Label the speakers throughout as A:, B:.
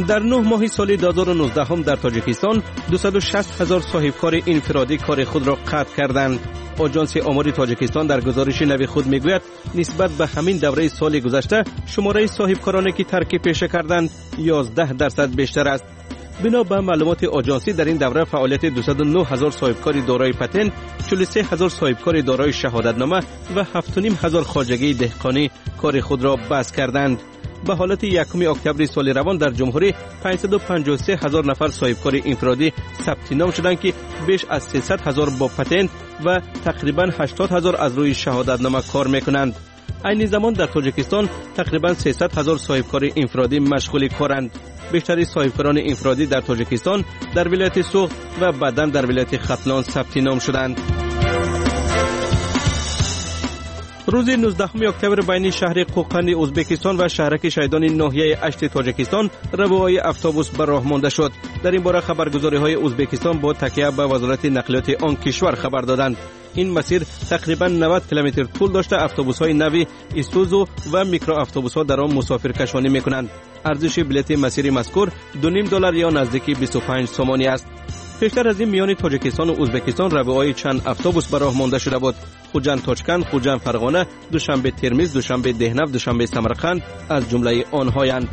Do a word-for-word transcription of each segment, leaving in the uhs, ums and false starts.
A: در نه ماه سال دو هزار و نوزده هم در تاجیکستان دویست و شصت هزار صاحبکار انفرادی کار خود را قطع کردند. آژانس آمار تاجیکستان در گزارش نو خود میگوید نسبت به همین دوره سال گذشته شماره صاحبکارانی که ترک پیشه کردند یازده درصد بیشتر است. بنا به معلومات آژانسی در این دوره فعالیت دویست و نه هزار صاحبکار دارای پتنت، چهل و سه هزار صاحبکار دارای شهادتنامه و هفت و نیم هزار خواجگی دهقانی کار خود را بس کردند. به حالت یکم اکتبر سال روان در جمهوری پانصد و پنجاه و سه هزار نفر صاحبکار انفرادی ثبت نام شدند که بیش از سیصد هزار با پتنت و تقریبا هشتاد هزار از روی شهادتنامه کار میکنند. این زمان در تاجیکستان تقریبا سیصد هزار صاحبکار انفرادی مشغول کارند. بیشتر صاحبکاران انفرادی در تاجیکستان در ولایت سوغد و بعداً در ولایت ختلان ثبت نام شدند. روز نوزدهم اکتبر بین شهر قوقند ازبکستان و شهرک شهیدان ناحیه اشت تاجیکستان روای اتوبوس به راه مانده شد. در این باره خبرگزاری‌های ازبکستان با تکیه به وزارت نقلیات آن کشور خبر دادند. این مسیر تقریبا نود کیلومتر طول داشته اتوبوس‌های نوی ایسوزو و میکرو اتوبوس‌ها در آن مسافرکشانی می‌کنند. ارزش بلیت مسیر مذکور دو نیم دلار یا نزدیک بیست و پنج سومانی است. پیشتر از این میان تاجیکستان و ازبکستان روای چند اتوبوس به راه مانده شده بود. خوجند تاشکند، خوجند فرغانه، دوشنبه ترمیز، دوشنبه دهنه، دوشنبه سمرقند از جمله آنهایند.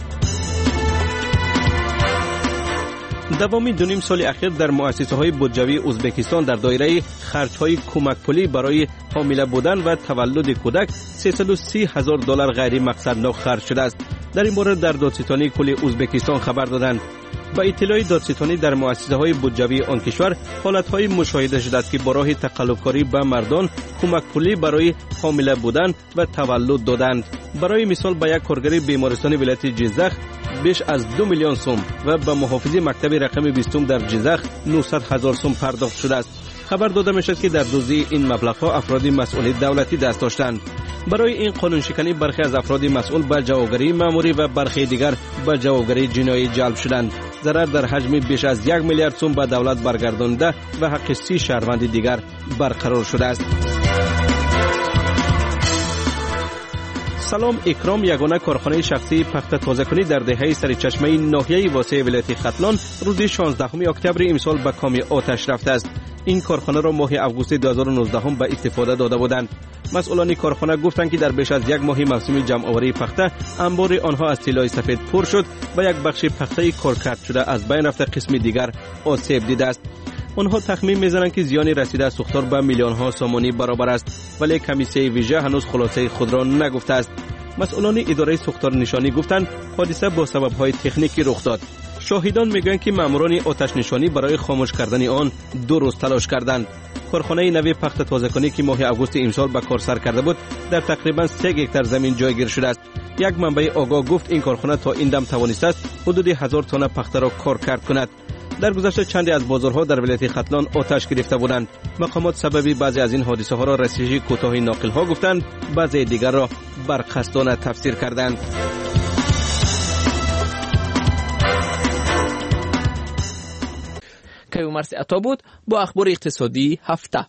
A: دوامی دو نیم سال اخیر در مؤسسه‌های بودجوی ازبکستان در دایره خرج‌های کمک پولی برای حامله بودن و تولد کودک سیصد و سی هزار دلار غیر مقصدناک خرج شده است. در این باره در دادستانی کل ازبکستان خبر دادند. با اطلاع دادستانی در مؤسسه‌های بودجوی آن کشور حالت‌های مشاهده شده است که با راه تقلب‌کاری به مردان کمک پولی برای حامله بودن و تولد دادند. برای مثال به یک کارگر بیمارستان ولایت جیزخ بیش از دو میلیون سوم و به محافظ مکتب رقم بیستم در جیزخ نهصد هزار سوم پرداخت شده است. خبر داده می‌شود که در دزدی این مبلغ‌ها افراد مسئول دولتی دست داشتند. برای این قانون شکنی برخی از افراد مسئول به جوابگری مأموری و برخی دیگر به جوابگری جنایی جلب شدند. ضرر در حجم بیش از یک میلیارد سوم به دولت برگردانده و حق سی شهروند دیگر برقرار شده است. سلام اکرام یگانه کارخانه شخصی پخت تازه‌کنی در دهه سرچشمه ناحیه واسع ولایت ختلان روز شانزدهم اکتبر امسال به کام آتش رفته است. این کارخانه را ماه اوگوست دو هزار و نوزده هم به استفاده داده بودند. مسئولان کارخانه گفتند که در بیش از یک ماه موسم جمع آوری پخته انبار آنها از طلای سفید پر شد و یک بخش پخته کارکرد شده از بین رفته، قسم دیگر آسیب دیده است. آنها تخمین میزنند که زیان رسیده از سوختار به میلیون ها سومانی برابر است، ولی کمیسیون ویژه هنوز خلاصه خود را نگفته است. مسئولان اداره سوختار نشانی گفتند حادثه با سبب‌های تکنیکی رخ داد. شاهدان میگویند که ماموران آتش نشانی برای خاموش کردن آن دو روز تلاش کردند. کارخانه نوی پخت تازه‌کنی که ماه اوگوست امسال به کار سر کرده بود در تقریبا سه هکتار زمین جایگیر شده است. یک منبع آگاه گفت این کارخانه تا این دم توانسته است حدود هزار تن پخته را کار کرد کند. در گذشته چندی از بازارها در ولایت ختلان آتش گرفته بودند. مقامات سببی بعضی از این حادثه ها را رسیدگی کوتاه ناقل ها گفتند، بعضی دیگر را برقصدانه تفسیر کردند.
B: کیومرث عطا بود با اخبار اقتصادی هفته.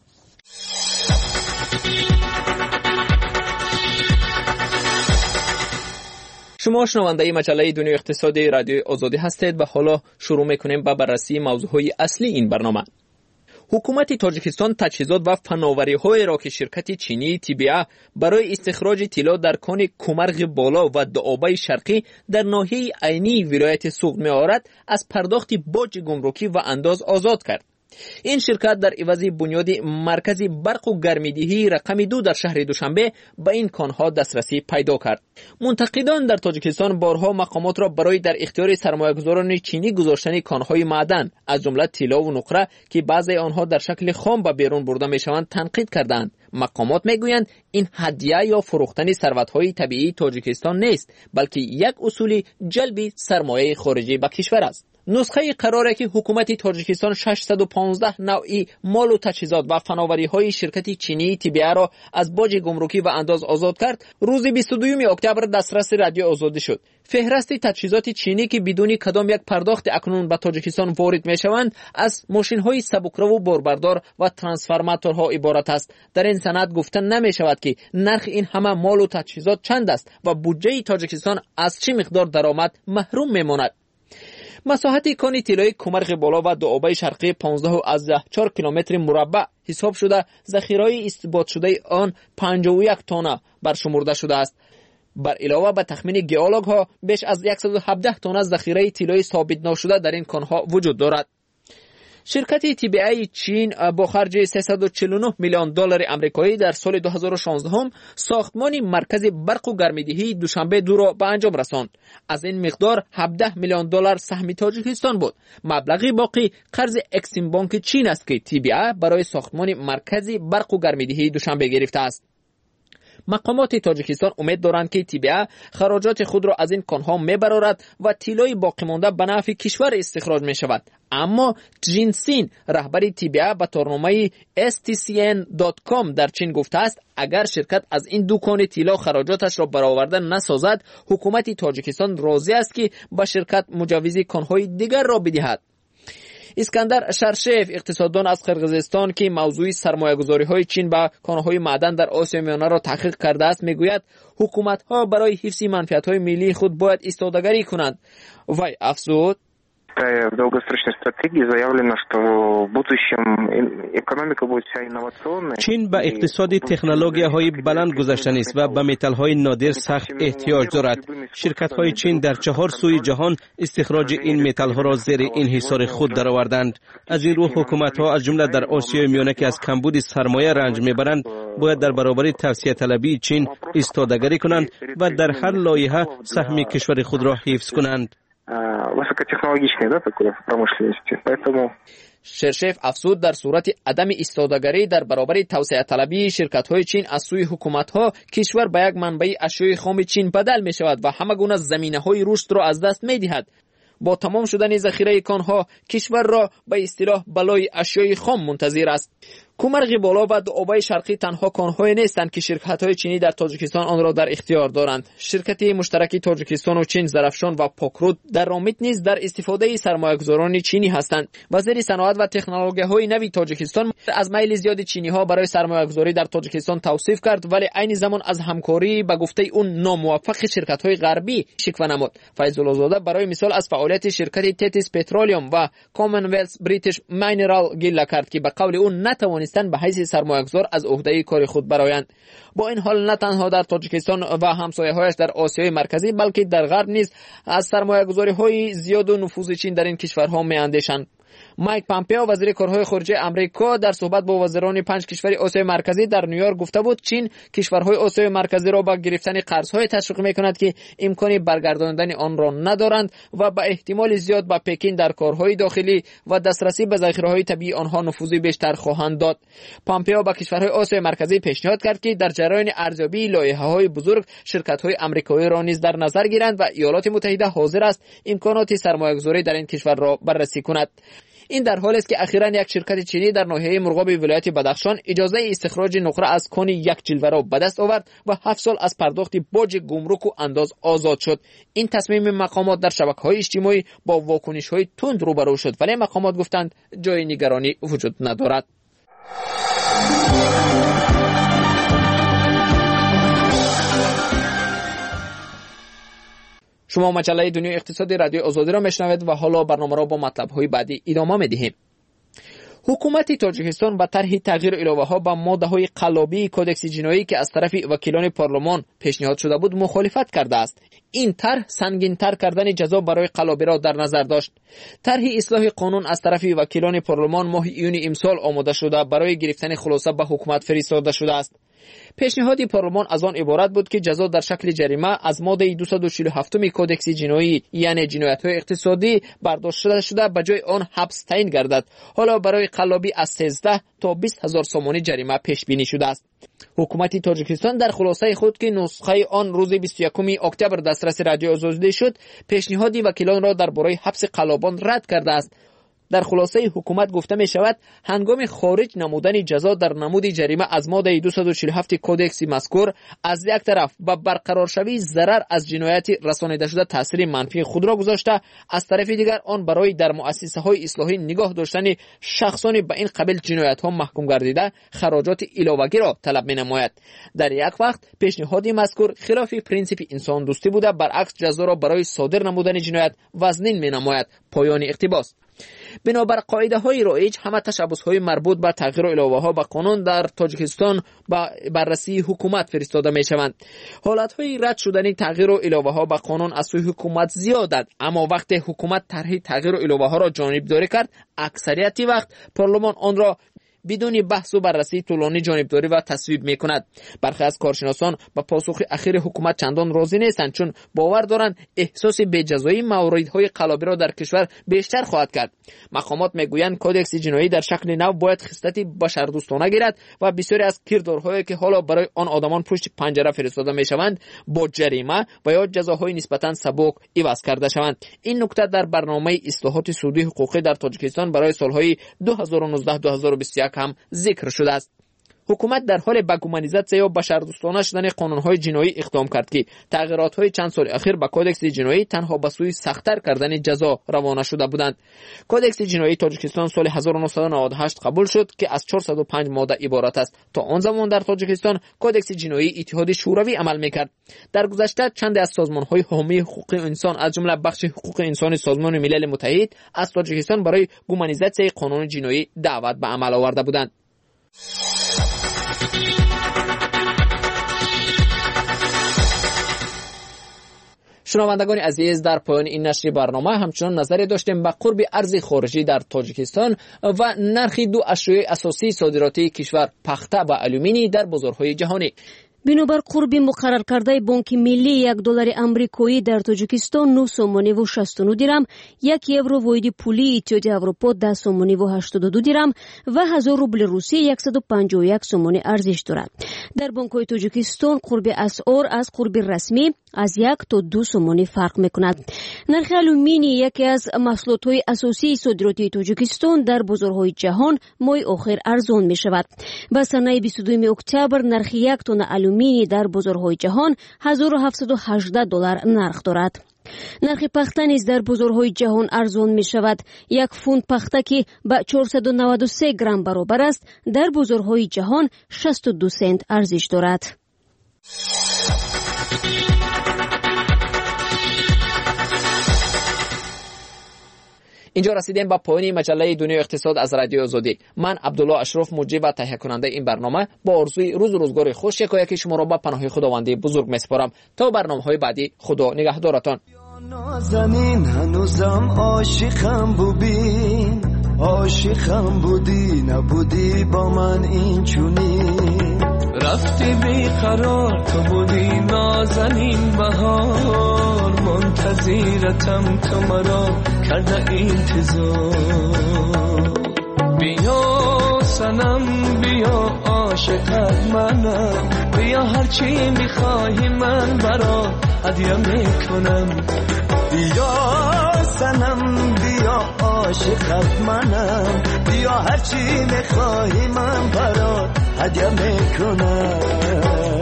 B: شما شنونده مجله دنیا اقتصادی رادیو آزادی هستید و حالا شروع میکنیم با بررسی موضوعهای اصلی این برنامه. حکومت تاجیکستان تجهیزات و فناوری‌های را که شرکت چینی تیبیا برای استخراج طلا در کان کومرغ بالا و دعابه شرقی در ناحیه عینی ولایت سوغد می‌آورد از پرداخت باج گمرکی و انداز آزاد کرد. این شرکت در عوض بنیاد مرکز برق و گرمیدهی رقم دو در شهر دوشنبه به این کانها دسترسی پیدا کرد. منتقدان در تاجیکستان بارها مقامات را برای در اختیار سرمایه‌گذاران چینی گذاشتن کانهای معدن از جمله طلا و نقره که بعضی آنها در شکل خام به بیرون برده میشوند تنقید کردند. مقامات میگویند این هدیه یا فروختن ثروت‌های طبیعی تاجیکستان نیست، بلکه یک اصول جلب سرمایه خارجی به کشور است. نسخه قراره که حکومت تاجیکستان ششصد و پانزده نوعی مال و تجهیزات و فناوری‌های شرکت چینی تیبیا را از باج گمرکی و انداز آزاد کرد، روز بیست و دوم اکتبر دسترس رادیو آزادی شد. فهرست تجهیزات چینی که بدون کدام یک پرداخت اکنون به تاجیکستان وارد میشوند از ماشین‌های سبکرو و باربردار و ترانسفورماتورها عبارت است. در این سند گفته نمی‌شود که نرخ این همه مال و تجهیزات چند است و بودجه تاجیکستان از چه مقدار درآمد محروم میماند. مساحت کان طلایی کمرغ بالا و دوآبه شرقی پانزده و چهار کیلومتر مربع حساب شده ذخیره‌های استثبات شده آن پنجاه و یک تانه برشمرده شده است. بر علاوه به تخمین گئولوگ ها بیش از صد و هفده تانه ذخیره طلایی ثابت نشده در این کانها وجود دارد. شرکت تی بی ای چین با خرج سیصد و چهل و نه میلیون دلار آمریکایی در سال دو هزار و شانزده هم ساختمان مرکز برق و گرمایدهی دوشنبه دو را به انجام رساند. از این مقدار هفده میلیون دلار سهم تاجیکستان بود. مبلغ باقی قرض اکسیم بانک چین است که تی بی ای برای ساختمان مرکز برق و گرمایدهی دوشنبه گرفته است. مقامات تاجیکستان امید دارند که تی بی ای خراجات خود را از این کانها میبرارد و طلای باقی مانده به نفع کشور استخراج می شود. اما جینسین رهبر تی بی ای به تورنمه اس تی سی ان دات کام در چین گفته است اگر شرکت از این دو کان طلا خراجاتش را برآورده نسازد حکومت تاجیکستان راضی است که به شرکت مجوز کانهای دیگر را بدهد. اسکندر شرشف اقتصاددان از قرقیزستان که موضوع سرمایه‌گذاری‌های چین به کان‌های معدن در آسیا میانه را تحقیق کرده است میگوید حکومت‌ها برای حفظ منفعت‌های ملی خود باید ایستادگی کنند. وی افزود
C: в долгосрочной стратегии заявлено, что в будущем экономика будет вся инновационная.
A: چین به اقتصاد تکنولوژی‌های بلند گذشته است و به متال‌های نادر سخت احتیاج دارد. شرکت‌های چین در چهار سوی جهان استخراج این متال‌ها را زیر انحصار خود درآوردند. از این رو حکومت‌ها از جمله در آسیای میانه که از کمبود سرمایه رنج می‌برند باید در برابر توسعه طلبی چین ایستادگی کنند و در هر لایحه سهم کشور خود را حفظ کنند.
C: высокотехнологичной, да, такой промышленности. Поэтому
B: شرشف افزود در صورت عدم ایستادگی در برابر توسعه طلبی شرکت‌های چین از سوی حکومت‌ها کشور به یک منبع اشیاء خام چین بدل می‌شود و همه گونه زمینه‌های رشد را از دست می‌دهد. با تمام شدن ذخیره کانها کشور را به اصطلاح بلای اشیاء خام منتظر است. کمرغ بالا و دوآبه شرقی تنها کان‌های نیستند که شرکت‌های چینی در تاجیکستان آن را در اختیار دارند. شرکت مشترک تاجیکستان و چین زرافشان و پاکرود در رامت نیز در استفاده سرمایه‌گذاران چینی هستند. وزیر صنعت و تکنولوژی‌های نوی تاجیکستان از میل زیاد چینی‌ها برای سرمایه‌گذاری در تاجیکستان توصیف کرد ولی عین زمان از همکاری به گفته اون ناموفق شرکت‌های غربی شکوه نمود. فیض الله زاده برای مثال از فعالیت شرکت تتیس پترولیوم و کامنولث بریتیش مینرال گله کرد که به قول اون نتوانستند به حیث سرمایه‌گذار از عهده کار خود برآیند. با این حال نه تنها در تاجیکستان و همسایه‌هایش در آسیای مرکزی بلکه در غرب نیز از سرمایه‌گذاری‌های زیاد و نفوذ چین در این کشورها می‌اندیشند. مایک پامپئو وزیر کارهای خارجه آمریکا در صحبت با وزران پنج کشور آسیای مرکزی در نیویورک گفته بود چین کشورهای آسیای مرکزی را به گرفتن قرض‌های تشویق می‌کند که امکان برگرداندن آن را ندارند و به احتمال زیاد به پکین در کارهای داخلی و دسترسی به ذخیره‌های طبیعی آنها نفوذی بیشتر خواهند داد. پامپئو به کشورهای آسیای مرکزی پیشنهاد کرد که در جریان ارزیابی لایحه‌های بزرگ شرکت‌های آمریکایی را نیز در نظر گیرند و ایالات متحده حاضر است امکانات سرمایه‌گذاری در این کشور را بررسی کند. این در حالی است که اخیراً یک شرکت چینی در ناحیه مرغاب ولایت بدخشان اجازه استخراج نقره از کان یک جلوه را به دست آورد و هفت سال از پرداخت باج گمرک و انداز آزاد شد. این تصمیم مقامات در شبکه‌های اجتماعی با واکنش‌های تند روبرو شد ولی مقامات گفتند جای نگرانی وجود ندارد. شما مجله دنیای اقتصادی رادیو آزادی را میشنوید و حالا برنامه را با مطلب‌های بعدی ادامه می‌دهیم. حکومت تاجیکستان با طرح تغییر الهه‌ها با ماده‌های قلابی کدکس جنایی که از طرف وکیلان پارلمان پیشنهاد شده بود مخالفت کرده است. این طرح سنگین‌تر کردن جزا برای قلابی را در نظر داشت. طرح اصلاح قانون از طرف وکیلان پارلمان ماه ایون امسال آماده شده برای گرفتن خلاصه به حکومت فرستاده شده است. پیشنهاد پارلمان از آن عبارت بود که جزا در شکل جریمه از ماده دویست و چهل و هفت کدکس جنایی یعنی جنایت‌های اقتصادی برداشت شده شده به جای آن حبس تعیین گردد. حالا برای قلابی از سیزده تا بیست هزار سومانی جریمه پیش بینی شده است. حکومت تاجیکستان در خلاصه خود که نسخه آن روز بیست و یکم اکتبر دسترس رادیو آزادی شد پیشنهاد وکیلان را درباره حبس قلابان رد کرده است. در خلاصه حکومت گفته می شود هنگام خارج نمودن جزا در نمود جریمه از ماده دویست و چهل و هفت کودکس مذکور از یک طرف با برقرار شوی ضرر از جنایت رسانیده شده تاثیر منفی خود را گذاشته، از طرف دیگر آن برای در مؤسسه های اصلاحی نگاه داشتن شخصانی به این قبیل جنایت ها محکوم گردیده خراجات علاوگی را طلب می نماید. در یک وقت پیشنهاد مذکور خلاف پرینسیپ انسان دوستی بوده، برعکس جزا را برای صادر نمودن جنایت وزنین می نماید. پایان اقتباس. بنابر قاعده های رایج همه تشبس های مربوط به تغییر الائه ها به قانون در تاجیکستان با بررسی حکومت فرستاده می شوند. حالت های رد شدن تغییر الائه ها به قانون از سوی حکومت زیادند، اما وقتی حکومت طرح تغییر الائه ها را جانبداری کرد، اکثریتی وقت پارلمان آن را بدون بحث و بررسی طولانی جانبداری و تصویب می کند. برخی از کارشناسان با پاسخ اخیر حکومت چندان راضی نیستند، چون باور دارند احساس بی‌جزایی موردهای قلابی را در کشور بیشتر خواهد کرد. مقامات میگویند کودکس جنایی در شکل نو باید خصلتی بشردوستانه گیرد و بسیاری از کردارهایی که حالا برای آن آدمان پشت پنجره فرستاده میشوند با جریمه و یا جزاهای نسبتا سبک عوض کرده شوند. این نکته در برنامه اصلاحات سودی حقوقی در تاجیکستان برای سالهای دو هزار و نوزده تا دو هزار و بیست و یک هم ذکر شده است. حکومت در حال به گومانیزاسیون یا بشردوستانه شدن قانون‌های جنایی اقدام کرد که تغییرات‌های چند سال اخیر به کودکس جنایی تنها به سوی سخت‌تر کردن جزا روانه شده بودند. کودکس جنایی تاجیکستان سال هزار و نهصد و نود و هشت قبول شد که از چهارصد و پنج ماده عبارت است. تا آن زمان در تاجیکستان کودکس جنایی اتحاد شوروی عمل می‌کرد. در گذشته چند از سازمان‌های حامی حقوق انسان از جمله بخش حقوق انسان سازمان ملل متحد از تاجیکستان برای گومانیزاسیون قانون جنایی دعوت به عمل آورده بودند. شنوندگان عزیز، در پایان این نشر برنامه همچنان نظری داشتیم به قرب ارز خارجی در تاجیکستان و نرخ دو اشیاء اساسی صادراتی کشور پخته و آلومینی در بازارهای جهانی.
D: بنابر قرب مقرر کرده بانک ملی یک دلار امریکایی در تاجیکستان نه سومانی و شصت و نه درم، یک یورو واحد پولی اتحادیه اروپا ده سومانی و هشتاد و دو درم و هزار روبل روسی صد و پنجاه و یک سومانی ارزش دارد. در بانک‌های تاجیکستان قرب اسعار از قرب رسمی از یک تا دو سومانی فرق می‌کند. نرخ آلومینی یکی از محصولات‌های اساسی صادراتی تاجیکستان در بازارهای جهان ماه آخر ارزان می‌شود. با سنه بیست و دو اکتبر نرخ یک تن آلومینی در بازارهای جهان هزار و هفتصد و هجده دلار نرخ دارد. نرخ پخته نیز در بازارهای جهان ارزان می شود. یک فونت پخته که به چهارصد و نود و سه گرم برابر است در بازارهای جهان شصت و دو سنت ارزش دارد.
B: اینجا رسیدیم به پایان مجله دنیای اقتصاد از رادیو آزادی. من عبدالله اشرف مجری و تهیه کننده این برنامه با آرزوی روز و روزگار خوش یکایک شما را به پناه خداوند بزرگ میسپارم. تا برنامه‌های بعدی، خدا نگهدارتان.
E: نازنین هنوزم عاشقم بودی، عاشقم بودی، نبودی با من این چونی، رفتی بیقرار تو بودی نازنین بهار، منتظرتم تو مرا کرده انتظار. بیا سنم بیا عاشقت منم، بیا هرچی میخواهی من برات هدیه میکنم. بیا سنم بیا عاشقت منم، بیا هرچی میخواهی من برات هدیه میکنم.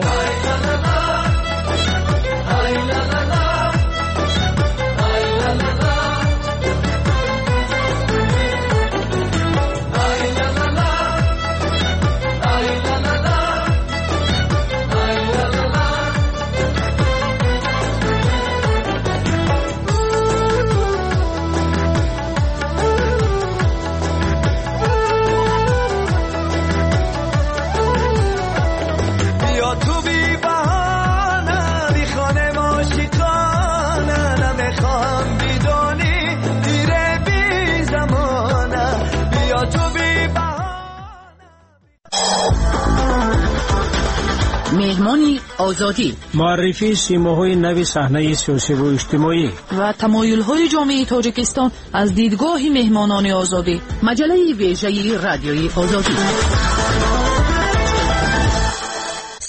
F: مهمانی آزادی،
G: معرفی سیماهای نوی صحنه سیاسی و اجتماعی
F: و تمایل‌های جامعه تاجیکستان از دیدگاه مهمانان آزادی. مجله ویژه رادیوی آزادی.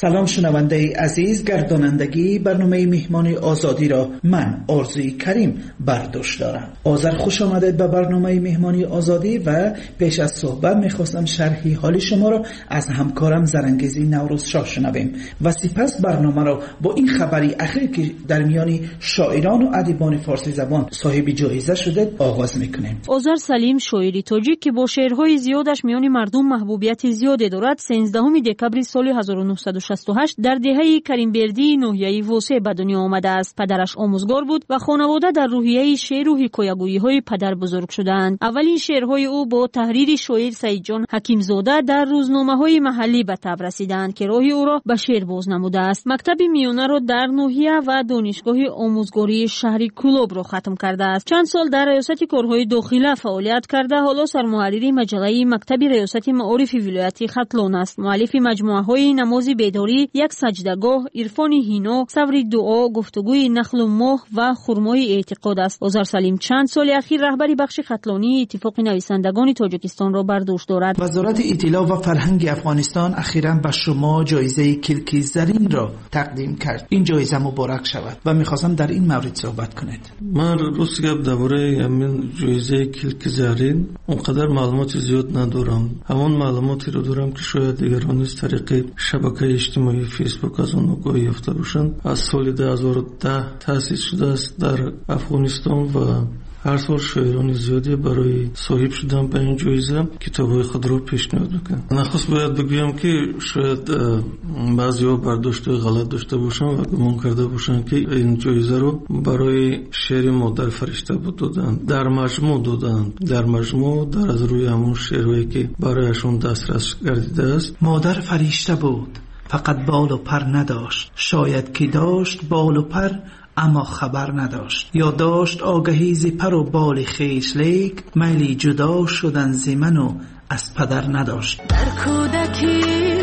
H: سلام شنونده عزیز، گردانندگی برنامه مهمان آزادی را من آرزوی کریم برداشت دارم. آذر خوش آمدید به برنامه مهمانی آزادی و پیش از صحبت میخواستم شرحی حال شما را از همکارم زرنگیزی نوروز شاه شنویم و سپس برنامه را با این خبری اخیر که در میان شاعران و ادیبان فارسی زبان صاحب جایزه شده آغاز میکنیم.
I: آذر سلیم شاعری تاجیک که با شعرهای زیادش میان مردم محبوبیت زیادی دارد، سیزدهم دکبر سال هزار و نهصد و شصت و هشت در دهه کریمبردی ناحیه واسه به دنیا آمده است. پدرش آموزگار بود و خانواده در روحیه شعر و حکایه‌گویی های پدر بزرگ شدند. اولین شعرهای او با تحریر شاعر سعید جان حکیم زاده در روزنامه‌های محلی به تب رسیدند که راهی او را به شعر باز نموده است. مکتب میانه را در ناحیه و دانشگاه آموزگاری شهری کلوب را ختم کرده است. چند سال در ریاست کارهای داخله فعالیت کرده، حالا سرمحرر مجله مکتب ریاست معارف ولایت ختلان است. مؤلف مجموعه‌های نماز بیداری، یک سجدهگاه، عرفان هینا، صبر دعا، گفتگوی نخل و ماه و خرمای اعتقاد است. آذر سلیم چند سال اخیر رهبری بخش ختلانی اتفاق نویسندگان تاجیکستان را بر دوش دارد.
H: وزارت اطلاع و فرهنگ افغانستان اخیراً به شما جایزه کلکی زرین را تقدیم کرد. این جایزه مبارک شود و می‌خواستم در این مورد صحبت کنید.
J: من روز گپ درباره همین جایزه کلکی زرین اونقدر معلومات زیاد ندارم. همون معلوماتی رو دارم که شاید دیگران از طریق شبکه اجتماعی فیسبوک از اون آگاهی یافته باشند. از سال دو هزار و ده تأسیس شده است در افغانستان و هر سال شاعران زیادی برای صاحب شدن به این جایزه کتاب‌های خود را پیشنهاد میکنند. نخست باید بگویم که شاید بعضی‌ها برداشت غلط داشته باشند و گمان کرده باشند که این جایزه رو برای شعر مادر فرشته بود دادند. در مجموع دادند. در مجموع در از روی همون شعرهایی که برایشون دسترس گردیده است.
H: مادر فرشته بود، فقط بال و پر نداشت. شاید که داشت بال و پر اما خبر نداشت، یا داشت آگهی ز پر و بال خویش، لیک میلی جدا شدن ز من و از پدر نداشت.
K: در کودکی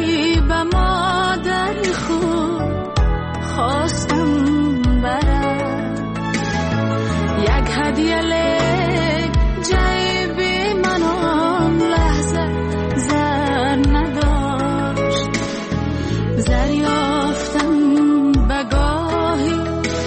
K: به مادر خود خواستم برم یک هدیه، لیک جیبی من آن لحظه زر نداشت. زر یافتم بگاهی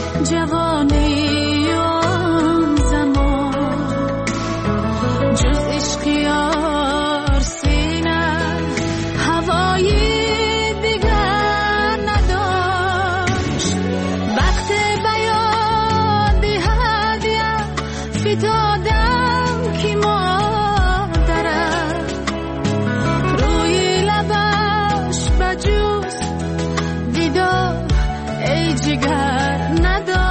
K: جوانی آن زمان، جز عشق یار سینه هوایی دیگر نداشت. وقت بیاد هدیه فتادم که مادرم روی لبش بجوز دیدار ای جگر نداشت.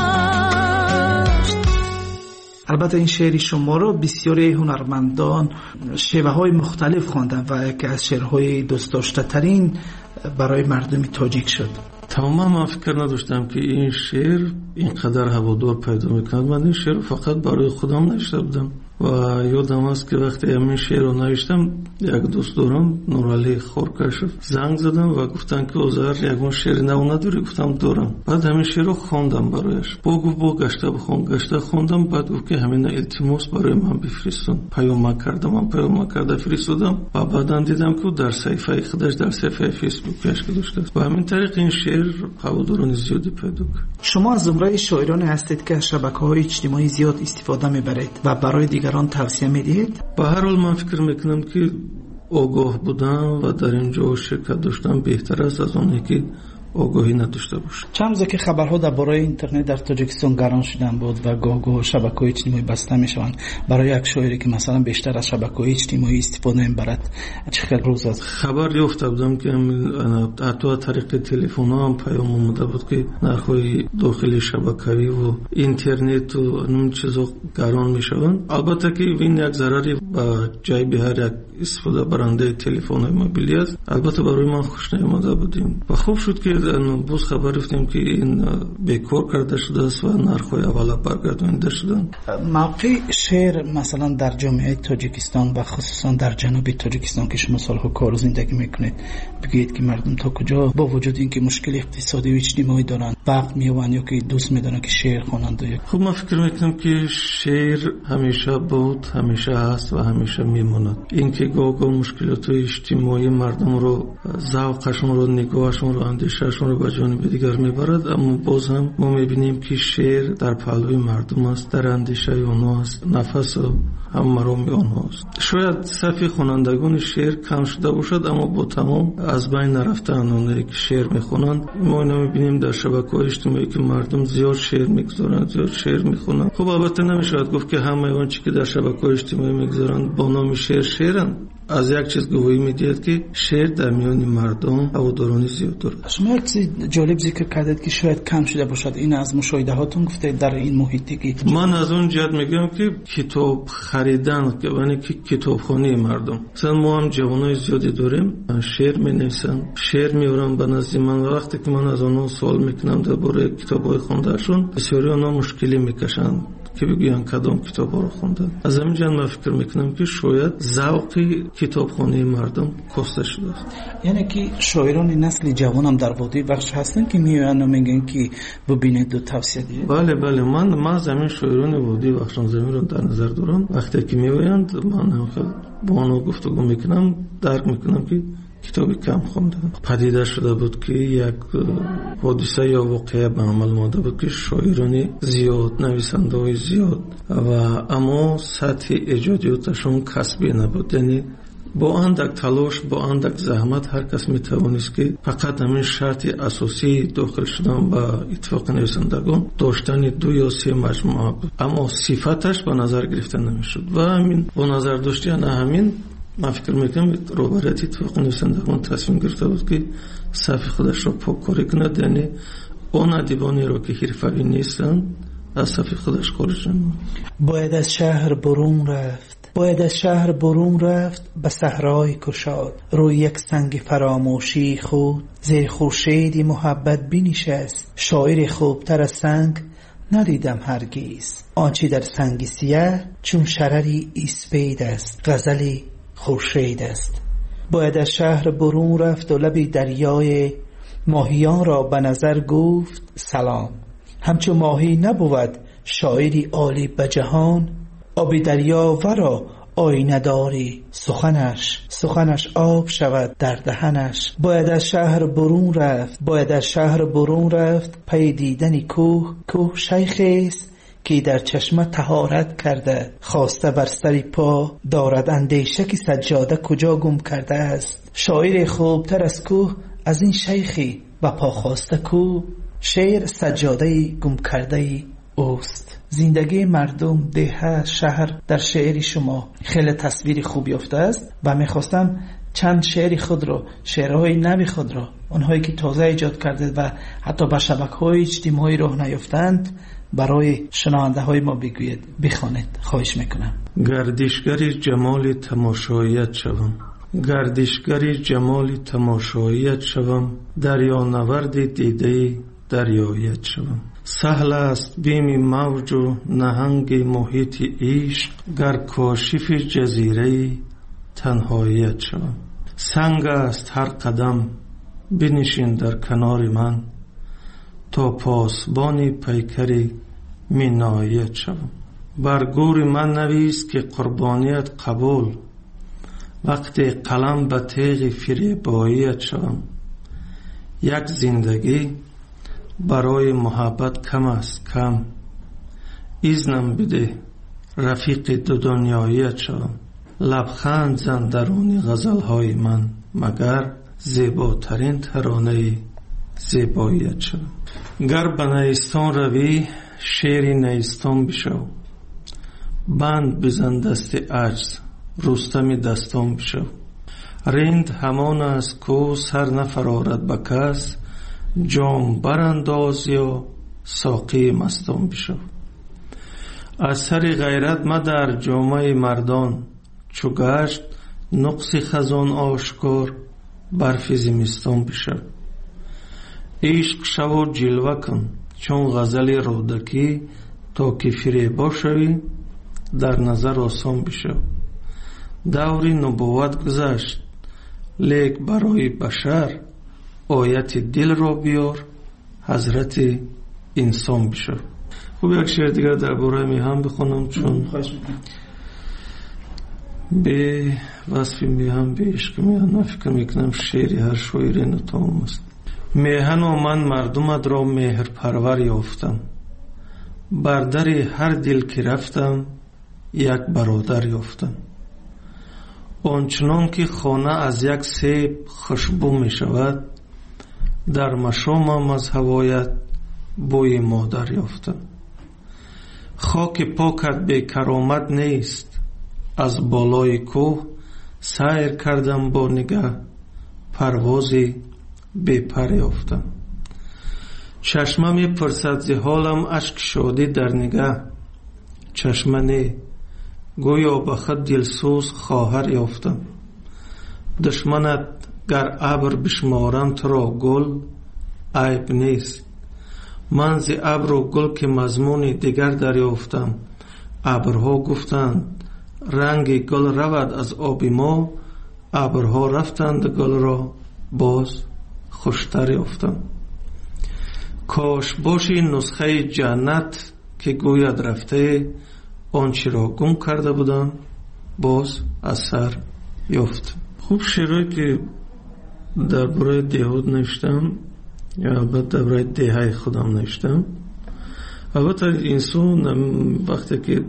H: البته این شعر شما رو بسیاری هنرمندان شیوه های مختلف خواندن و یکی از شعرهای دوست داشته ترین برای مردم تاجیک شد.
J: تماما من فکر نداشتم که این شعر اینقدر هوادار پیدا میکند. من این شعر فقط برای خودم نوشته بودم و یادم است که وقتی همین شعر رو نوشتم یک دوست دارم نورعلی خورکشف زنگ زدم و گفتن که آذر یکون شعر نو نداری؟ گفتم دارم. بعد همین شعر رو خواندم برایش. با گفت با گشته بخون. گشته خوندم. بعد گفت که همین التماس برای من بفرستون. پیام کردم. من پیام کرده فرستادم و بعداً دیدم که در صفحه خودش در صفحه فیسبوکش گذاشته است و همین طریق این شعر هواداران زیادی پیدا کرد.
H: شما از زمره شاعران هستید که از شبکه‌های اجتماعی زیاد استفاده میبرید و برای دیگران توصیه میدید؟
J: به هر حال من فکر میکنم که آگاه بودن و در اینجا شرکت داشتن بهتر است از اونی که آگاهی نداشته باشه.
H: چند روزه که خبرها درباره اینترنت در تاجیکستان گران شدن بود و گاه گاه شبکه‌های اجتماعی بسته میشوند. برای یک شاعری که مثلا بیشتر از شبکه‌های اجتماعی استفاده میبرد چه خیلی روز است؟
J: خبر یافته بودم که حتی از طریق تلفن هم پیام اومده بود که نرخ‌های داخلی شبکه‌ای و اینترنت و اون چیزا گران میشوند. البته که این یک ضرری به جیب هر یک استفاده برنده تلفن موبیلی است. البته برای من خوش نیامده بودیم و خوب شد که باز خبر رفتیم که این بیکار کرده شده است و نرخ‌های اولا برگردانده شدن.
H: موقع شعر مثلا در جامعه تاجیکستان و خصوصا در جنوب تاجیکستان که شما سالها کار زندگی میکنید بگید که مردم تا کجا با وجود اینکه مشکل اقتصادی و اجتماعی دارن وقت میوان یا که دوست میدونن که شعر خوانند؟
J: خب من فکر میکنم که شعر همیشه بود، همیشه هست و همیشه میماند. اینکه گاه مشکلات اجتماعی مردم رو، ذوقشون رو، نگاهشون رو، اندیشهشون رو به جانب دیگر میبرد، اما باز هم ما میبینیم که شعر در پهلوی مردم است، در اندیشه اونها است، نفس و هم مرام آنها است. شاید صفی خوانندگان شعر کم شده باشد، اما با تمام از بین نرفتن اونایی که شعر میخونند. ما اینا میبینیم در شبکه‌های اجتماعی که مردم زیاد شعر میگذارن، زیاد شعر میخونن. خب البته نمیشود گفت که همه اون چیزی که در شبکه‌های اجتماعی میگذارن با نام شعر شعرن. از یک چیز گواهی میدید که شعر در میان مردم هوادارانی زیاد دارد.
H: شما یک چیز جالب ذکر کردید که شاید کم شده باشد، این از مشاهده هاتون گفتید در این محیطی که
J: من از اون جهت میگم که کتاب خریدن که یعنی که کتابخانه مردم، مثلا ما هم جوانای زیادی داریم شعر مینویسن، شعر میارن به نزد من. وقتی که من از اونها سوال میکنم درباره کتابای خوندهشون، بسیاری اونها مشکلی میکشن که بگوین کدام کتاب ها رو خوندن. از همین جهت من فکر میکنم که شاید ذوق کتابخانه مردم کاسته شده است.
H: یعنی که شاعران نسل جوان هم در وادی بخش هستن که میان و میگن که ببینید و توصیه دید.
J: بله بله من من زمین شاعران وادی بخش زمین رو در نظر دارم. وقتی که میآیند من هم با آنها گفتگو میکنم، درک میکنم که کتابی کم خوندن. پدیده شده بود که یک حادثه یا واقعه به عمل ماده بود که شاعران زیاد، نویسنده های زیاد و اما سطح ایجادیاتشون کسبی نبود. یعنی با اندک تلاش، با اندک زحمت هر کس میتوانست که فقط همین شرط اساسی داخل شدن با اتفاق نویسندگان داشتن دو یا سه مجموعه بود، اما صفتش به نظر گرفته نمیشد و همین با نظر داشتن همین من فکر میکنم روبرتی اتفاق نویسندگان تصمیم گرفته بود که صف خودش رو پاککاری کند، یعنی اون ادیبانی رو که حرفه‌ای نیستن از صف خودش خارج نمود.
H: باید از شهر برون رفت، باید از شهر برون رفت به صحرای کشاد، روی یک سنگ فراموشی خود زیر خورشیدی محبت بنشست. شاعر خوبتر از سنگ ندیدم هرگز، آنچه در سنگ سیاه چون شرری اسپید است، غزلی خورشید است. باید از شهر برون رفت و لب دریای ماهیان را به نظر گفت سلام. همچون ماهی نبود شاعری عالی به جهان، آب دریا ورا آینه داری سخنش، سخنش آب شود در دهنش. باید از شهر برون رفت، باید از شهر برون رفت پی دیدن کوه، کوه شیخی است که در چشمه طهارت کرده، خواسته بر سری پا دارد اندیشه که سجاده کجا گم کرده است. شاعر خوبتر از کوه از این شیخی و پا خواسته کو، شعر سجاده گم کرده اوست. زندگی مردم، ده، شهر در شعر شما خیلی تصویری خوب یافته است و میخواستم چند شعر خود رو، شعرهای نوی خود رو، اونهایی که تازه ایجاد کرده و حتی به شبکه‌های اجتماعی راه نیافتند برای شنونده های ما بگوید، بخوانید، خواهش میکنم.
J: گردشگر جمال تماشاییت شوم، گردشگر جمال تماشاییت شوم، دریا نورد دیده دریایت شوم. سهل است بیم موج و نهنگ محیط عشق، گر کاشف جزیره تنهاییت شوم. سنگ است هر قدم بنشین در کنار من، تا پاسبان پیکری مینایت شوم. بر گور من نویس که قربانیت قبول، وقتی قلم به تیغ فریباییت شوم. یک زندگی برای محبت کم است کم، ایزنم بده رفیق دو دنیاییت شوم. لبخند زن درون غزلهای من، مگر زیباترین ترانه زیباییت شوم. گر به نیستان روی شیر نیستان بشو، بند بزن دست عجز رستم دستان بشو. رند همان است کو سر نفرارد به کس، جام برانداز یا ساقی مستان بشو. از سر غیرت مدر جامه مردان، چو گشت نقص خزان آشکار برف زمستان بشو. عشق شو جلوه کن چون غزل رودکی، تا که فریبا شوی در نظر آسان بشو. دوری نبوت گذشت لیک برای بشر، آیت دل را بیار حضرت انسان بشو. خوب یک شعر دیگر درباره میهن بخونم چون به وصف میهم به عشق میهم. من فکر میکنم شعری هر شاعری نتام است. میهن و من مردمت را مهر پرور یافتم، بر در هر دل که رفتم یک برادر یافتم. آنچنان که خانه از یک سیب خوشبو می شود، در مشامم از هوایت بوی مادر یافتم. خاک پاکت بی کرامت نیست، از بالای کوه سیر کردم با نگه، پروازی بی پر یافتم. چشمم می پرسد ز حالم، اشک شادی در نگه، چشمه نه گویا به خود دلسوز خواهر یافتم. دشمنت گر ابر بشمارم تو را گل عیب نیست، من ز ابر و گل که مضمون دیگر دریافتم. ابرها گفتند رنگ گل رود از آب ما، ابرها رفتند گل را باز خوشتر یافتم. کاش باشی نسخه جنت که گوید رفته، آنچه را گم کرده بودم باز از سر یافت. خوب شعری که در برای دهات نوشتم یا البته در برای دهه خودم نوشتم. البته انسان وقتی که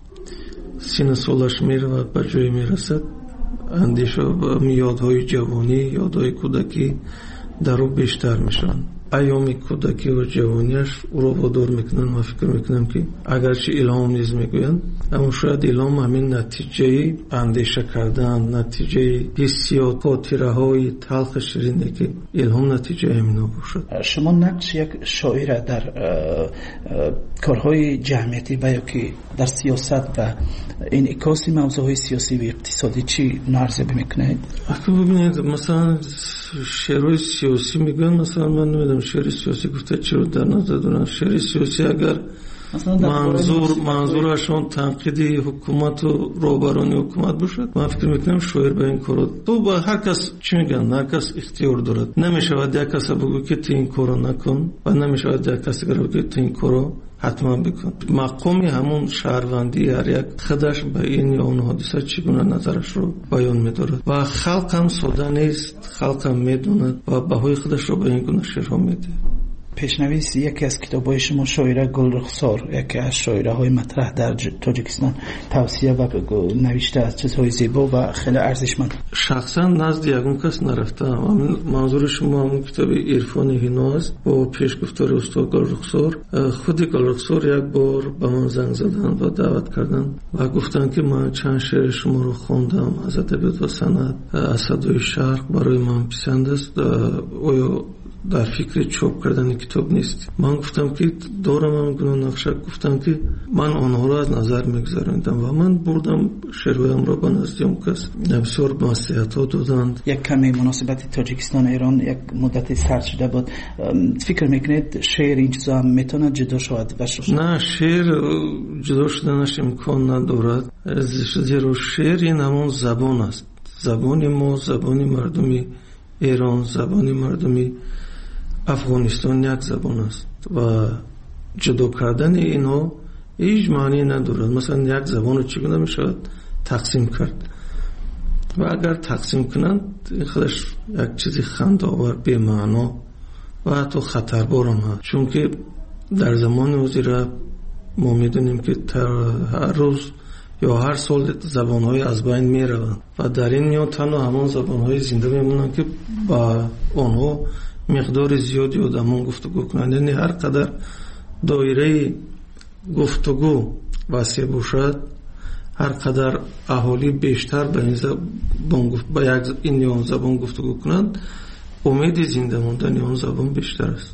J: سین سالش میرود به جای میرسد، اندیشه و یادهای جوانی، یادهای کودکی در او بیشتر میشن. ایام کودکی و جوانیش او را وادار میکنن. من فکر میکنم که اگرچه الهام نیز میگویند، اما شاید الهام همین نتیجه اندیشه کردن، نتیجه حسیات، خاطره های تلخ شیرینه که الهام نتیجه همینا باشد.
H: شما نقش یک شاعر در کارهای جمعیتی و یا که در سیاست و انعکاس موضوعهای سیاسی و اقتصادی چی نارزیابی میکنید؟
J: اگه ببینید مثلا شعرهای سیاسی میگن، مثلا من نمیدونم شعر سیاسی گفته چرا در نظر دارن. شعر سیاسی اگر منظور منظورشون تنقیدی حکومت و روبرانی حکومت باشد، من فکر میکنم شاعر به این کارو تو با هر کس چی میگن، هر کس اختیار دارد. نمیشود یک کس بگو که تو این کارو نکن و نمیشود یک کس بگو که تو این کارو حتما بکن. مقامی همون شهروندی هر یک خودش به این یا اون حادثه چگونه نظرش رو بیان می‌دارد و خلق هم ساده نیست، خلق هم میدوند و بهای خودش رو به این گونه شعرها میده.
H: پیشنویس یکی از کتاب‌های شما شاعره گلرخسار، یکی از شاعره‌های مطرح در تاجیکستان، توصیه و نوشته از چیزهای زیبا و خیلی ارزشمند.
J: شخصا نزد یگون کس نرفتم. منظور شما همون کتاب عرفان هینا است با پیشگفتار استاد گلرخسار. خود گلرخسار یک بار به من زنگ زدن و دعوت کردن و گفتن که من چند شعر شما رو خواندم از ادبیات و سنت، از صدای شرق برای من پسند است، آیا در فکر چاپ کردن کتاب نیست؟ من گفتم که دارم هم گناه نقشه. گفتم که من آنها را از نظر میگذارندم و من بردم شعرهایم را به نزد اون کس، بسیار نصیحت ها دادند.
H: یک کمی مناسبت تاجیکستان ایران یک مدت سرد شده بود. فکر میکنید شعر این چیزا هم میتونه جدا شود؟
J: نه، شعر جدا شدنش امکان ندارد، زیرا شعر این همون زبان است. زبان ما، زبان مردمی ایران، زبان مردمی افغانستان یک زبان است و جدا کردن اینها هیچ معنی ندارد. مثلا یک زبان رو چگونه میشود تقسیم کرد و اگر تقسیم کنند خودش یک چیزی خنده‌آور، بی معنا و حتی خطربار هم هست. چون که در زمان وزیر ما میدونیم که هر روز یا هر سال زبان‌های از بین میروند و در این میان تنها همان زبان‌های زنده میمونند که با آنها مقدار زیادی آدمان گفتگو کنند. یعنی هر قدر دایره گفتگو وسیع باشد، هر قدر اهالی بیشتر به این زبان به یک این یا زبان گفتگو کنند، امید زنده ماندن آن زبان بیشتر است.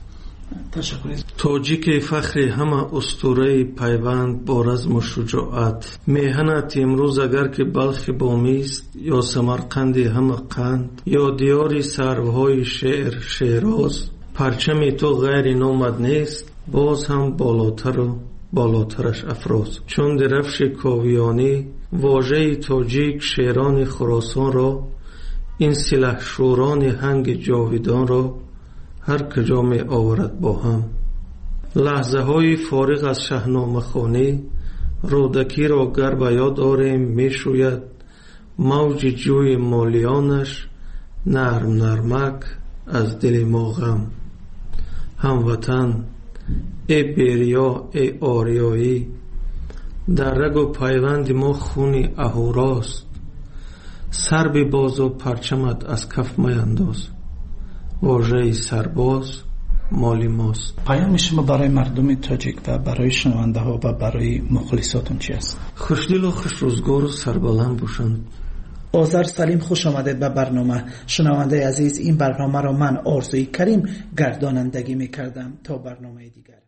J: تاجیک فخر همه اسطوره پیوند با رزم و شجاعت، میهنت امروز اگر که بلخ بامیست یا سمرقند همه قند یا دیاری سروهای شعر شیراز، پرچم تو غیر نامد نیست باز هم بالاتر و بالاترش افراز. چون درفش کاویانی واژه تاجیک شیران خراسان را، این سلح شوران هنگ جاویدان را هر کجا می آورد با هم. لحظه های فارغ از شاهنامه خوانی رودکی را گر به یاد آریم می شوید، موج جوی مالیانش نرم نرمک از دل ما غم. هموطن ای بیریا ای آریایی، در رگ و پیوند ما خونی اهوراست. سر به باز و پرچمت از کف میانداز، واژه سرباز مالی ماست.
H: پیام شما برای مردم تاجیک و برای شنونده ها و برای مخلصاتون چی است؟
J: خوشدل و خوش روزگار و سربلند باشند.
H: آذر سلیم، خوش آمدید به برنامه. شنونده عزیز، این برنامه را من آرزوی کریم گردانندگی میکردم. تا برنامه دیگر.